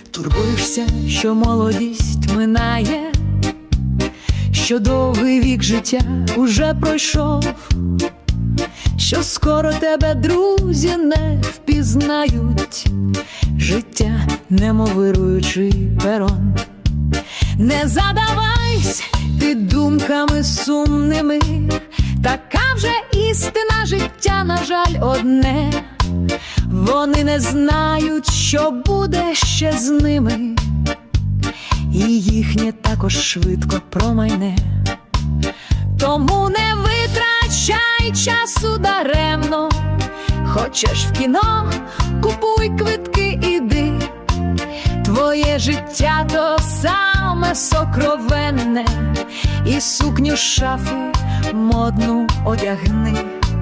Турбуєшся, що молодість минає, що довгий вік життя уже пройшов, що скоро тебе друзі не впізнають, життя немов вируючий перон. Не задавайся ти думками сумними, така вже істина життя, на жаль, одне. Вони не знають, що буде ще з ними, і їхнє також швидко промайне. Тому не витрачай часу даремно, хочеш в кіно, купуй квитки, іди. Твоє життя то саме сокровенне, і сукню з шафи модну одягни.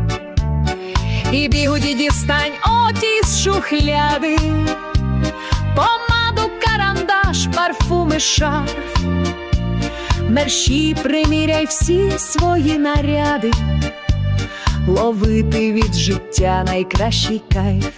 І бігуді дістань оті з шухляди, помаду, карандаш, парфуми, шарф. Мерщій приміряй всі свої наряди, ловити від життя найкращий кайф.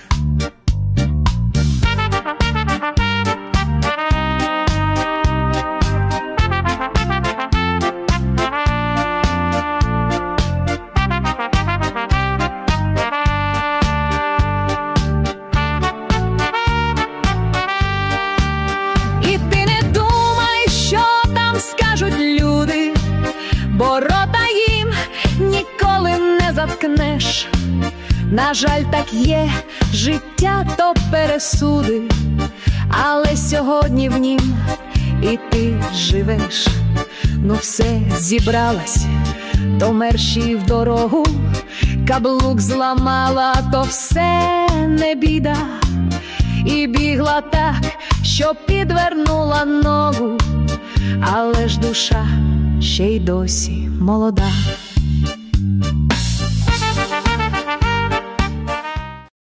Бо рота їм ніколи не заткнеш. На жаль, так є, життя то пересуди, але сьогодні в нім і ти живеш. Ну все, зібралась, то мерщій в дорогу, каблук зламала, то все не біда. І бігла так, що підвернула ногу, але ж душа ще й досі молода.